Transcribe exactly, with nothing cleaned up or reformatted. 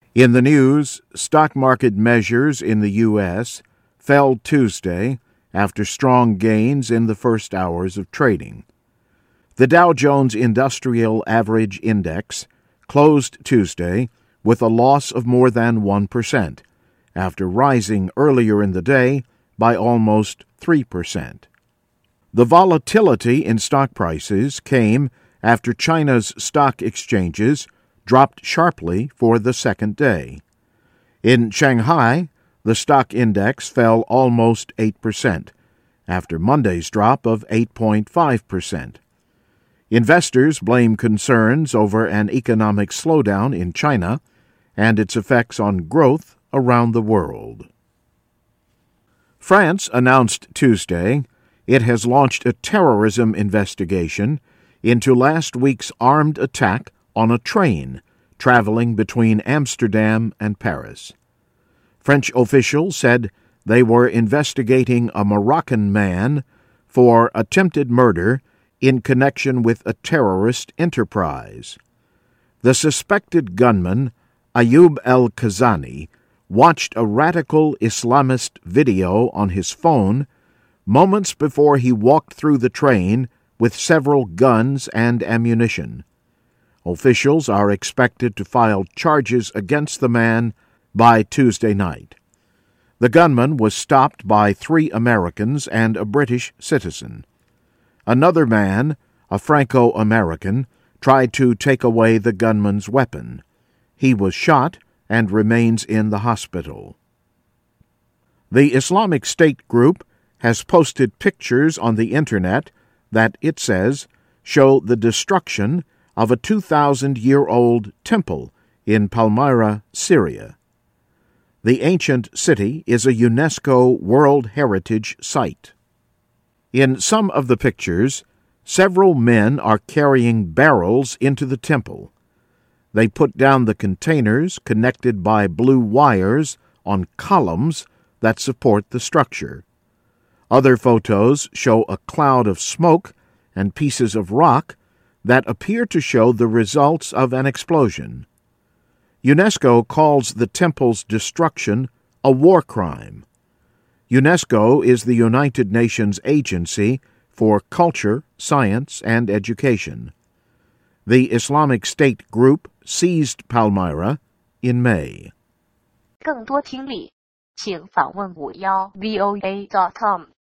In the news, stock market measures in the U S fell Tuesday after strong gains in the first hours of trading. The Dow Jones Industrial Average Index closed Tuesday with a loss of more than one percent, after rising earlier in the day by almost three percent. The volatility in stock prices came after China's stock exchanges dropped sharply for the second day. In Shanghai, the stock index fell almost eight percent, after Monday's drop of eight point five percent. Investors blame concerns over an economic slowdown in China and its effects on growth around the world. France announced Tuesday it has launched a terrorism investigation into last week's armed attack on a train traveling between Amsterdam and Paris. French officials said they were investigating a Moroccan man for attempted murder in connection with a terrorist enterprise. The suspected gunman, Ayoub El-Kazani, watched a radical Islamist video on his phone moments before he walked through the train with several guns and ammunition. Officials are expected to file charges against the man by Tuesday night. The gunman was stopped by three Americans and a British citizen. Another man, a Franco-American, tried to take away the gunman's weapon. He was shot and remains in the hospital. The Islamic State group has posted pictures on the Internet that, it says, show the destruction of a two thousand year old temple in Palmyra, Syria. The ancient city is a UNESCO World Heritage Site. In some of the pictures, several men are carrying barrels into the temple. They put down the containers connected by blue wires on columns that support the structure. Other photos show a cloud of smoke and pieces of rock that appear to show the results of an explosion. UNESCO calls the temple's destruction a war crime. UNESCO is the United Nations agency for culture, science, and education. The Islamic State group seized Palmyra in May. 更多听力，请访问五幺 V O A dot com。